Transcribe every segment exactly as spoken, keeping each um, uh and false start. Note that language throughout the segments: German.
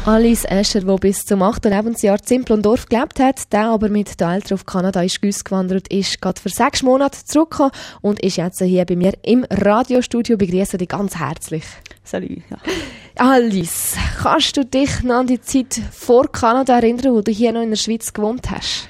Alice Escher, die bis zum achten Lebensjahr in Simplon-Dorf gelebt hat, der aber mit den Eltern auf Kanada ist ausgewandert, ist gerade für sechs Monate zurückgekommen und ist jetzt hier bei mir im Radiostudio. Begrüße dich ganz herzlich. Salut. Ja. Alice, kannst du dich noch an die Zeit vor Kanada erinnern, wo du hier noch in der Schweiz gewohnt hast?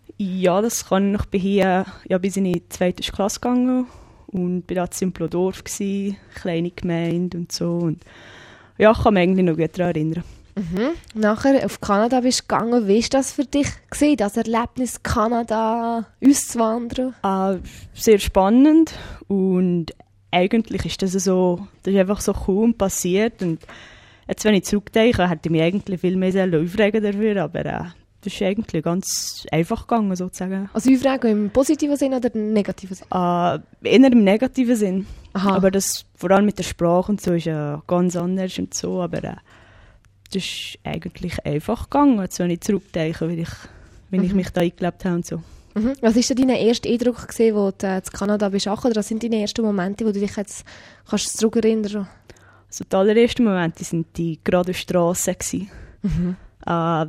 Ja, das kann ich noch. Ich bin hier ja, bis in die zweite Klasse gegangen und bin da in Simplon-Dorf gsi, kleine Gemeinde und so. Und ja, ich kann mich eigentlich noch gut daran erinnern. Mhm. Nachher auf Kanada bist du gegangen. Wie war das für dich gewesen, das Erlebnis Kanada auszuwandern? Äh, sehr spannend und eigentlich ist das so, das ist einfach so cool passiert und jetzt, wenn ich zurückdenke, hätte ich mich eigentlich viel mehr aufregen dafür, aber äh, das ist eigentlich ganz einfach gegangen, sozusagen. Also aufregen im positiven Sinn oder im negativen Sinn? Äh, eher im negativen Sinn. Aha. Aber das, vor allem mit der Sprache und so, ist ja ganz anders und so, aber äh, das ist eigentlich einfach gegangen, jetzt, wenn ich zurückdenke, wie ich, wie mhm. ich mich da eingelebt habe und so. Mhm. Was war denn dein erster Eindruck, gewesen, wo du in Kanada bist? Oder was sind deine ersten Momente, wo du dich jetzt kannst zurückerinnern kannst? Also die allerersten Momente waren die geraden Strassen. Mhm. Äh,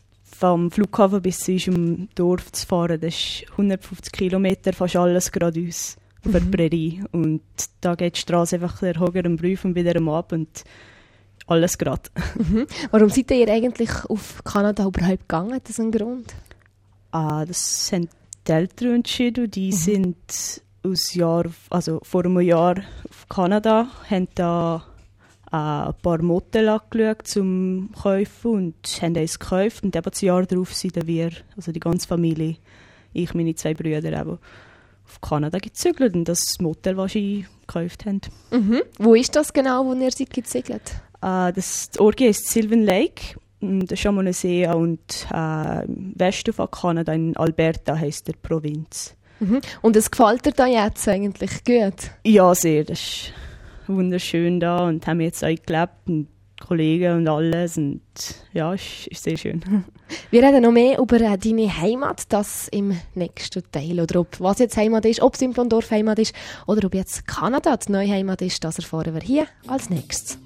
vom Flughafen bis zu unserem Dorf zu fahren, das ist hundertfünfzig Kilometer, fast alles geradeaus auf der mhm. Prärie. Und da geht die Straße einfach der höheren Brief und wieder ab und alles gerade. Mhm. Warum seid ihr eigentlich auf Kanada überhaupt gegangen? Hat das einen Grund? Ah, das sind die Eltern entschieden. Die mhm. sind aus Jahr, also vor einem Jahr auf Kanada, haben da äh, ein paar Motel angeschaut zum Kaufen und haben eins gekauft. Und eben das Jahr darauf sind wir, also die ganze Familie, ich, meine zwei Brüder, eben auf Kanada gezügelt und das Motel, das sie gekauft haben. Mhm. Wo ist das genau, wo ihr seid gezügelt? Uh, das Ort ist Sylvan Lake, das ist schon mal ein See und uh, im Westen von Kanada, in Alberta heisst der Provinz. Mhm. Und es gefällt dir da jetzt eigentlich gut? Ja, sehr. Das ist wunderschön da und haben jetzt auch gelebt und Kollegen und alles und ja, ist, ist sehr schön. Wir reden noch mehr über äh, deine Heimat, das im nächsten Teil. Oder ob was jetzt Heimat ist, ob Simplon-Dorf Heimat ist oder ob jetzt Kanada die neue Heimat ist, das erfahren wir hier als nächstes.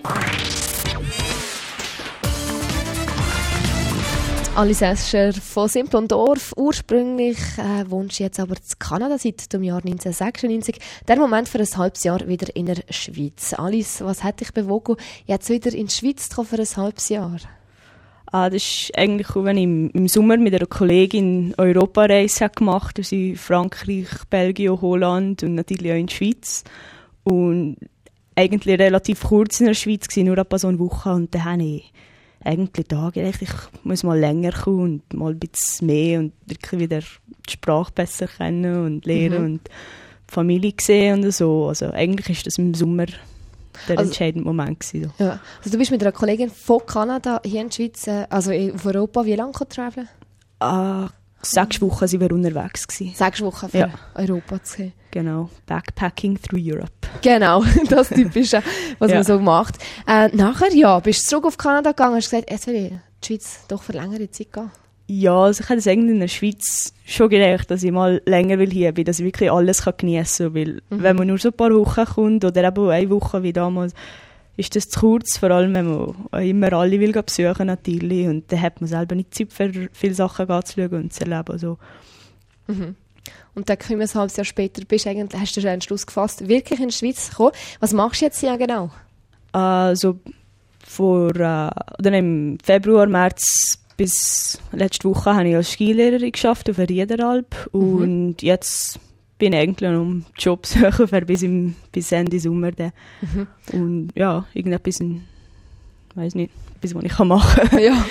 Alice Escher von Simplon-Dorf. Ursprünglich äh, wohnst du jetzt aber in Kanada seit dem Jahr neunzehnhundertsechsundneunzig. Der Moment für ein halbes Jahr wieder in der Schweiz. Alice, was hat dich bewogen, jetzt wieder in die Schweiz zu kommen für ein halbes Jahr? Ah, das ist eigentlich cool, wenn ich im, im Sommer mit einer Kollegin Europareise gemacht habe, also in Frankreich, Belgien, Holland und natürlich auch in der Schweiz. Und eigentlich relativ kurz in der Schweiz gewesen, nur etwa so eine Woche. Und dann habe ich eigentlich da gedacht, ich muss mal länger kommen und mal ein bisschen mehr und wirklich wieder die Sprache besser kennen und lernen mhm. und die Familie sehen und so. Also eigentlich ist das im Sommer der also, entscheidende Moment gewesen. So. Ja. Also du bist mit einer Kollegin von Kanada hier in der Schweiz, also auf Europa, wie lange traveln? Ah, sechs Wochen waren wir unterwegs gewesen. Sechs Wochen für ja. Europa zu gehen. Genau, Backpacking through Europe. Genau, das Typische, was ja. man so macht. Äh, nachher, ja, bist du zurück auf Kanada gegangen und hast gesagt, jetzt will ich in die Schweiz doch für längere Zeit gehen. Ja, also ich habe das eigentlich in der Schweiz schon gedacht, dass ich mal länger will hier bin, dass ich wirklich alles geniessen kann. Weil mhm. wenn man nur so ein paar Wochen kommt oder eben eine Woche wie damals, ist das zu kurz, vor allem wenn man immer alle will besuchen natürlich. Und dann hat man selber nicht Zeit für viele Sachen zu schauen und zu erleben. Also. Mhm. Und dann kommen wir ein halbes Jahr später, bist eigentlich, hast du schon einen Schluss gefasst, wirklich in die Schweiz zu kommen. Was machst du jetzt hier genau? Also vor, äh, oder im Februar, März bis letzte Woche habe ich als Skilehrerin gearbeitet auf Riederalp. Mhm. Und jetzt bin ich eigentlich noch um Job suchen für bis, im, bis Ende Sommer. Mhm. Und ja, irgendetwas, ich weiß nicht, etwas, was ich machen kann. Ja.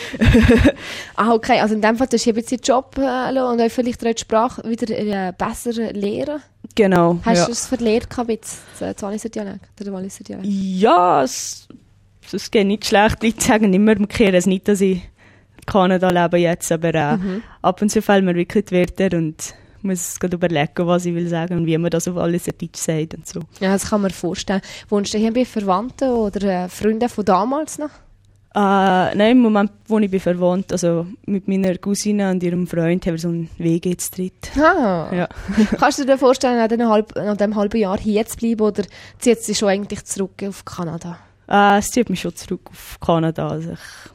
Ah, okay, also in dem Fall, du hast hier ein bisschen Job äh, und auch vielleicht die Sprache wieder äh, besser lernen. Genau. Hast ja. du es verlernt, das Walliser Dialekt? Der Walliser Dialekt? Ja, es, es geht nicht schlecht. Die Leute sagen immer, wir kehren es nicht, dass ich in Kanada lebe jetzt, aber äh, mhm. ab und zu fallen mir wirklich die Wörter und muss gerade überlegen, was ich will sagen und wie man das auf alles Deutsch sagt und so. Ja, das kann man vorstellen. Wohnst du hier bei Verwandten oder äh, Freunden von damals noch? Uh, nein, im Moment wohne ich bei Verwandten. Also mit meiner Cousine und ihrem Freund haben wir so einen Weg jetzt dritt. Ah. Ja. Kannst du dir vorstellen, nach diesem halb, halben Jahr hier zu bleiben oder zieht es dich schon eigentlich zurück auf Kanada? Uh, es zieht mich schon zurück auf Kanada. Also ich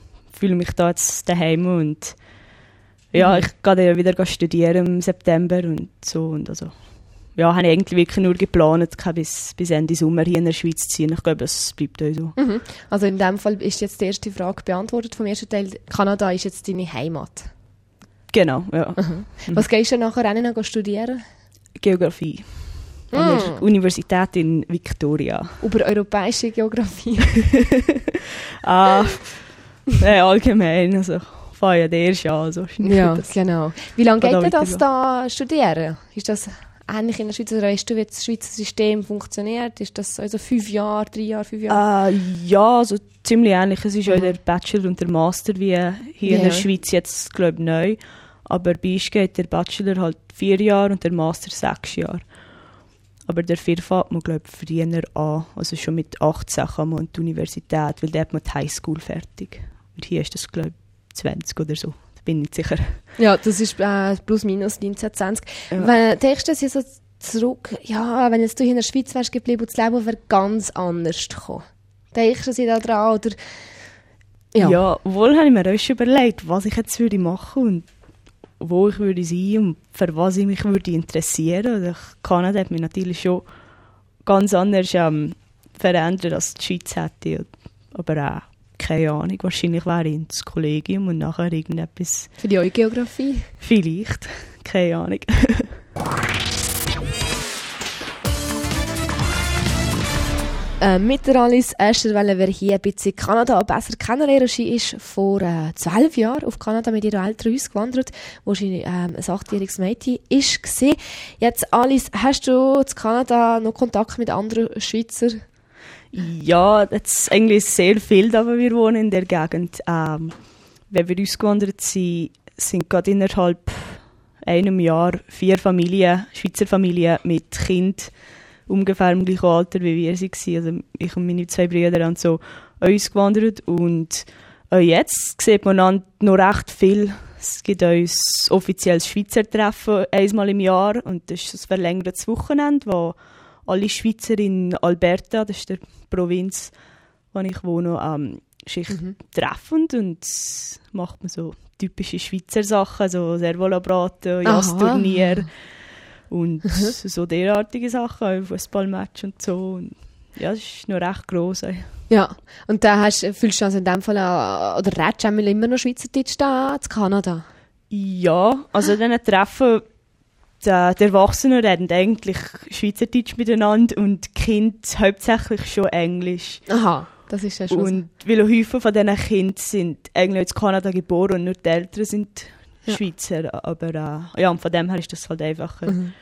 fühle mich da jetzt daheim und ja, ich gehe dann wieder studieren im September und so. Und also, ja, habe ich eigentlich wirklich nur geplant, bis, bis Ende Sommer hier in der Schweiz zu ziehen. Ich glaube, es bleibt auch so. Mhm. Also in dem Fall ist jetzt die erste Frage beantwortet vom ersten Teil. Kanada ist jetzt deine Heimat? Genau, ja. Mhm. Was gehst du nachher auch noch studieren? Geografie. An der mm. Universität in Victoria. Über europäische Geografie? ah, äh, allgemein, also ich fange ja der erst an. Also ja, genau. Wie lange geht denn das da studieren? Ist das ähnlich in der Schweiz, oder weißt du, wie das Schweizer System funktioniert? Ist das also fünf Jahre, drei Jahre, fünf Jahre? Uh, ja, also ziemlich ähnlich. Es ist mhm. auch der Bachelor und der Master wie hier ja. in der Schweiz jetzt, glaube ich, neu. Aber bei uns geht der Bachelor halt vier Jahre und der Master sechs Jahre. Aber der vier fängt man, glaube ich, früher an. Also schon mit achtzehn kann man an die Universität, weil da hat man die Highschool fertig. Und hier ist das, glaube ich, zwanzig oder so. Da bin ich nicht sicher. Ja, das ist äh, plus minus neunzehn, zwanzig. Ja. Wenn, denkst du, so zurück, ja, wenn jetzt du hier in der Schweiz wärst geblieben und das Leben wäre ganz anders gekommen? Denkst du da dran? Oder? Ja, ja, wohl habe ich mir auch schon überlegt, was ich jetzt würde machen und wo ich würde sein und für was ich mich würde interessieren. Also Kanada hat mich natürlich schon ganz anders ähm, verändert, als die Schweiz hätte. Aber auch, keine Ahnung, wahrscheinlich wäre ich ins Kollegium und nachher irgendetwas... Für die Geografie? Vielleicht, keine Ahnung. Äh, mit der Alice Escher wollen wir hier ein bisschen Kanada besser kennenlernen. Sie ist vor äh, zwölf Jahren auf Kanada mit ihrer Eltern ausgewandert, wo sie äh, ein achtjähriges Mädchen war. Jetzt, Alice, hast du in Kanada noch Kontakt mit anderen Schweizern? Ja, jetzt eigentlich sehr viel, aber wir wohnen in der Gegend. Ähm, wenn wir ausgewandert sind, sind gerade innerhalb einem Jahr vier Familien, Schweizer Familien mit Kind ungefähr im gleichen Alter, wie wir waren. Also ich und meine zwei Brüder haben so ausgewandert und auch jetzt sieht man noch recht viel. Es gibt uns offizielles Schweizer Treffen einmal im Jahr und das ist ein verlängertes Wochenende, wo alle Schweizer in Alberta, das ist die Provinz, wo ich wohne, ähm, sich mhm. treffen und macht man so typische Schweizer Sachen, so Servola-Braten, Jazzturnier und so derartige Sachen, Fußballmatch und so. Und ja, das ist noch recht gross. Ja, und da hast, fühlst du also in dem Fall auch, oder redest du immer noch Schweizerdeutsch da in Kanada? Ja, also in diesen Treffen, die, die Erwachsenen reden eigentlich Schweizerdeutsch miteinander und die Kinder hauptsächlich schon Englisch. Aha, das ist ja schon und so. Weil häufig von diesen Kindern sind eigentlich in Kanada geboren und nur die Eltern sind ja. Schweizer. Aber äh, ja, und von dem her ist das halt einfacher. Mhm.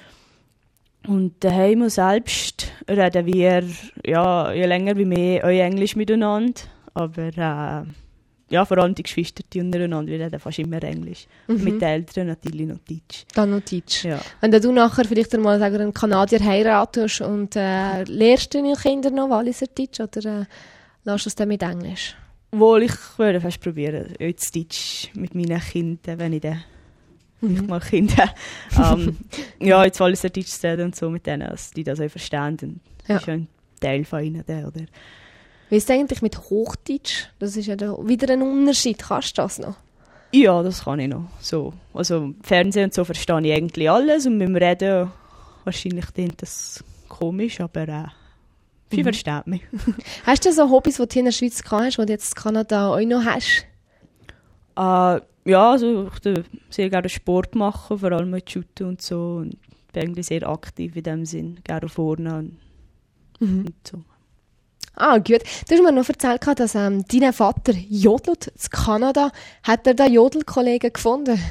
Und daheim selbst reden wir ja, je länger wie mehr Englisch miteinander. Aber äh, ja, vor allem die Geschwister die untereinander, wir reden fast immer Englisch. Mhm. Mit den Eltern natürlich noch Deutsch. Dann noch Deutsch. Ja. Wenn du nachher vielleicht einmal sagen, einen Kanadier heiratest und äh, lehrst du deine Kinder noch Walliser Deutsch oder äh, lässt du es dann mit Englisch? Wohl, ich würde fast probieren, jetzt Deutsch mit meinen Kindern, wenn ich dann mhm. mal Kinder ähm, ja, jetzt Walliser Deutsch zu reden und so mit denen, dass die das auch verstehen. Und ja. Das ist ja ein Teil von ihnen, oder? Wie ist es eigentlich mit Hochdeutsch? Das ist ja da wieder ein Unterschied. Kannst du das noch? Ja, das kann ich noch. So. Also Fernsehen und so verstehe ich eigentlich alles und mit dem Reden wahrscheinlich klingt das komisch, aber äh, viel mhm. versteht mich. Hast du so Hobbys, die du hier in der Schweiz gehabt hast, die du jetzt in Kanada auch noch hast? Äh, ja, also ich würde sehr gerne Sport machen, vor allem mit Shooten und so. Und bin eigentlich sehr aktiv in dem Sinn, gerne vorne und, mhm. und so. Ah, gut. Du hast mir noch erzählt, dass ähm, dein Vater jodelt in Kanada. Hat er da Jodelkollegen gefunden?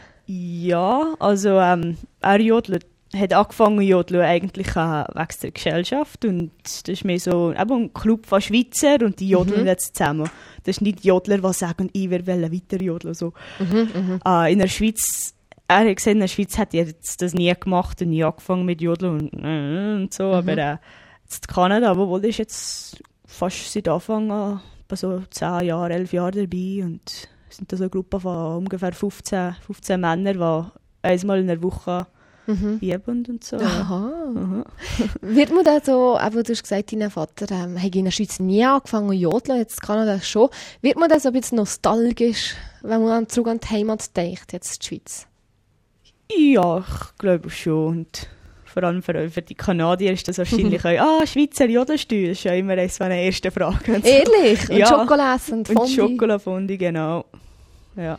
Ja, also ähm, er jodelt, hat angefangen jodeln eigentlich äh, wegen der Gesellschaft und das ist mehr so eben ein Club von Schweizer und die jodeln mhm. jetzt zusammen. Das ist nicht Jodler, die sagen, ich will weiter jodeln. So. Mhm, äh, in der Schweiz, er hat gesagt, in der Schweiz hat er jetzt das nie gemacht und nie angefangen mit Jodeln und, äh, und so, mhm. aber äh, in Kanada, wo ist jetzt fast seit Anfang an, so zehn Jahre, elf Jahre dabei und sind da so eine Gruppe von ungefähr fünfzehn, fünfzehn Männern, die einmal in der Woche mhm. üben und so. Aha. Aha. Wird man da so, aber du hast gesagt, dein Vater ähm, hat in der Schweiz nie angefangen zu jodeln, jetzt Kanada schon. Wird man da so ein bisschen nostalgisch, wenn man zurück an die Heimat denkt, jetzt die Schweiz? Ja, ich glaube schon. Und vor allem für, für die Kanadier ist das wahrscheinlich auch, ah, Schweizer Jodelsteuer, das ist ja immer eines meiner ersten Fragen. Ehrlich? Und ja. Schokolade und Fondue? Und Schokolade, genau. Ja.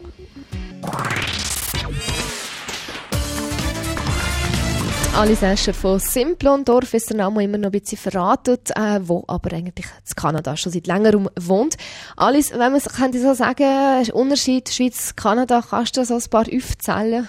Alice Escher von Simplon-Dorf ist der Name immer noch ein bisschen verraten, äh, wo aber eigentlich in Kanada schon seit längerem wohnt. Alice, wenn man es könnte so sagen, Unterschied Schweiz-Kanada, kannst du so ein paar aufzählen?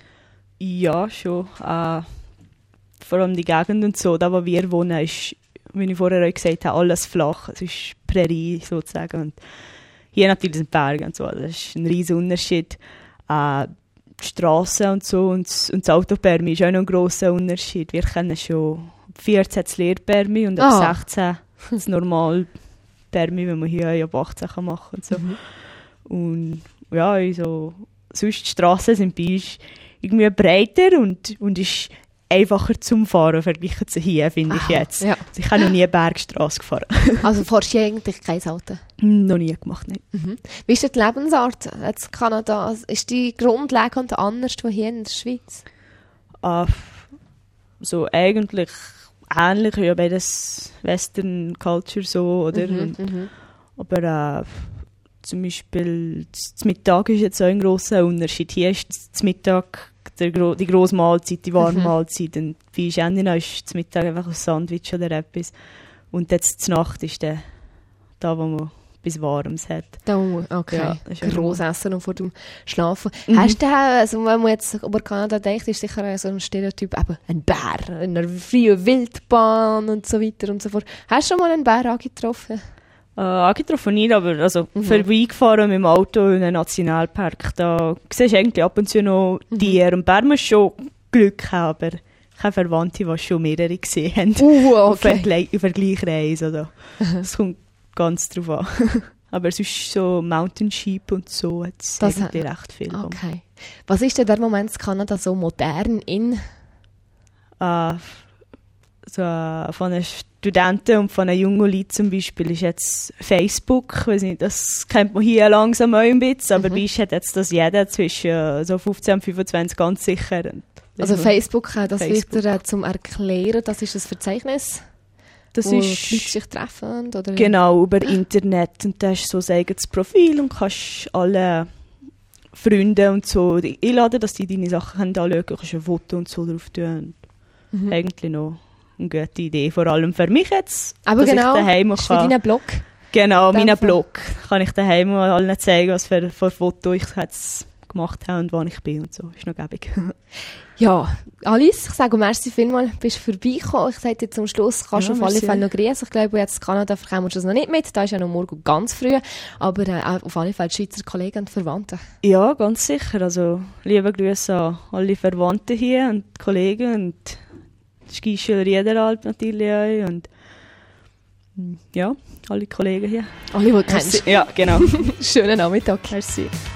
Ja, schon. Äh, vor allem die Gegend und so, da wo wir wohnen, ist, wie ich vorher auch gesagt habe, alles flach. Es ist Prärie sozusagen. Und hier natürlich sind Berge und so. Das ist ein riesiger Unterschied. Äh, die Strassen und so und das, und das Autopermi ist auch noch ein grosser Unterschied. Wir kennen schon vierzehn das Lehrpermi und ab ah. sechzehn das normale Permi, wenn man hier ab achtzehn kann machen und so. Mhm. Und ja, also, sonst die Strassen sind bei uns irgendwie breiter und, und ist einfacher zum Fahren verglichen zu hier, finde ich jetzt. Ja. Also ich habe noch nie eine Bergstrasse gefahren. Also fährst du eigentlich kein Auto? Noch nie gemacht, nicht. Mhm. Wie ist die Lebensart in Kanada? Ist die grundlegend anders als hier in der Schweiz? Uh, so eigentlich ähnlich, ja, beides Western Culture so, oder? Mhm, und, mhm. Aber uh, zum Beispiel das Mittag ist jetzt auch ein grosser Unterschied. Hier ist das Mittag der, die grosse Mahlzeit, die warme mhm. Mahlzeit. Und bei Schendina ist zum Mittag einfach ein Sandwich oder etwas. Und jetzt zur Nacht ist der, da, wo man etwas Warmes hat. Oh, okay. Ja, gross essen und vor dem Schlafen. Mhm. Hast du, also wenn man jetzt über Kanada denkt, ist sicher so ein Stereotyp, eben ein Bär, eine freie Wildbahn und so weiter und so fort. Hast du schon mal einen Bär angetroffen? Äh, angetroffen nicht, aber also mhm. vorbeigefahren mit dem Auto in einem Nationalpark. Da siehst du eigentlich ab und zu noch mhm. Tiere. Und Bär muss schon Glück haben, aber ich habe Verwandte, die schon mehrere gesehen haben. Uh, okay. Auf der gleichen Reise. Es kommt ganz drauf an. Aber sonst so Mountain Sheep und so hat es eigentlich recht viel. Okay. Was ist denn der Moment in Kanada so modern in? Uh, so, uh, von den Studenten und von den jungen Leuten zum Beispiel ist jetzt Facebook, ich weiss nicht, das kennt man hier langsam auch ein bisschen, aber mhm. bei uns hat jetzt das jeder zwischen uh, so fünfzehn und fünfundzwanzig ganz sicher. Also Facebook, das Facebook. Wird er zum Erklären, das ist ein Verzeichnis, das wo ist, die Leute sich treffen? Oder? Genau, über Internet, und da hast du so ein eigenes Profil und kannst alle Freunde und so einladen, dass die deine Sachen anschauen können, du kannst ein Foto und so drauf tun. Mhm. Eigentlich noch eine gute Idee, vor allem für mich jetzt. Aber dass genau, ich daheim ist für deinen Blog? Genau, meinen Blog. Kann ich daheim allen zeigen, was für, für Fotos ich jetzt gemacht habe und wo ich bin und so. Ist noch gäbig. Ja, Alice, ich sage merci vielmals, bist du vorbeigekommen. Ich sage dir zum Schluss, kannst du ja, auf alle Fälle noch grüßen. Ich glaube, jetzt in Kanada kommen wir das noch nicht mit. Da ist ja noch morgen ganz früh. Aber äh, auf alle Fälle die Schweizer Kollegen und Verwandte. Ja, ganz sicher. Also, liebe Grüße an alle Verwandten hier und Kollegen und die Skischüler Riederalp natürlich auch. Und ja, alle Kollegen hier. Alle, die du kennst. Ja, genau. Schönen Nachmittag. Merci.